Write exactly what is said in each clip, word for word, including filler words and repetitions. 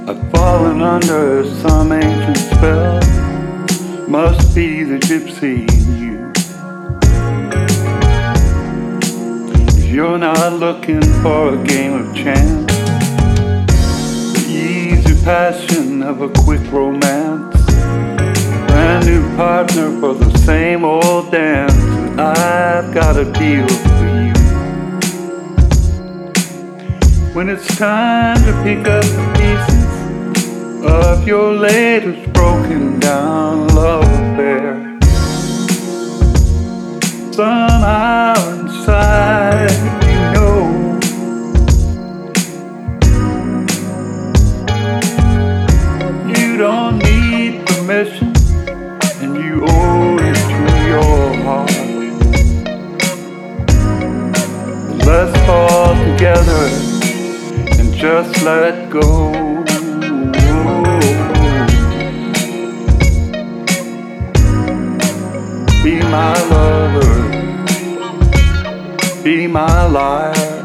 I've fallen under some ancient spell. Must be the gypsy in you. You're not looking for a game of chance, the easy passion of a quick romance, brand new partner for the same old dance. And I've got a deal for you. When it's time to pick up the pieces of your latest broken down love affair, somehow inside you know you don't need permission, and you owe it to your heart. Let's fall together and just let go. Be my lover, be my liar.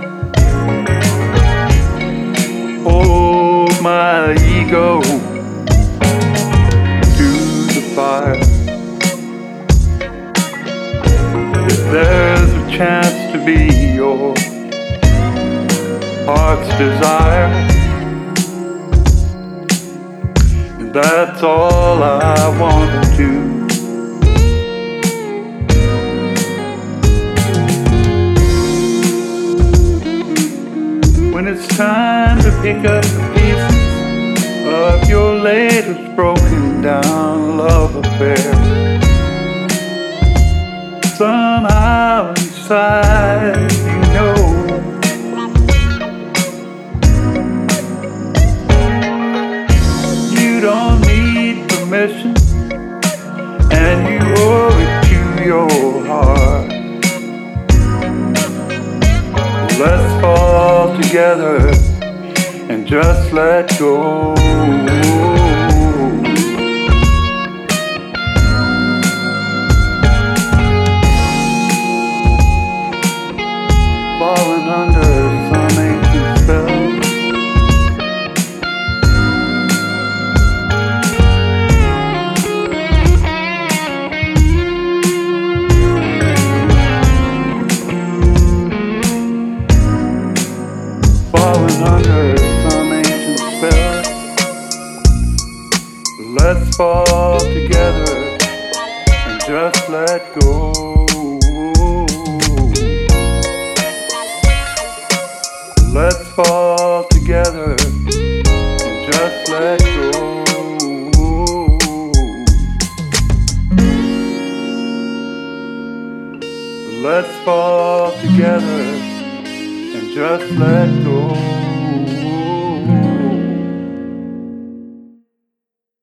Hold my ego to the fire. If there's a chance to be your heart's desire, and that's all I want to do. When it's time to pick up the pieces of your latest broken down love affair, somehow inside you know you don't need permission, and you owe it to your heart. Let's fall together and just let go. Falling under some ancient spell, falling under some ancient spell. Let's fall together and just let go. Let's fall together and just let go. Let's fall together and just let go.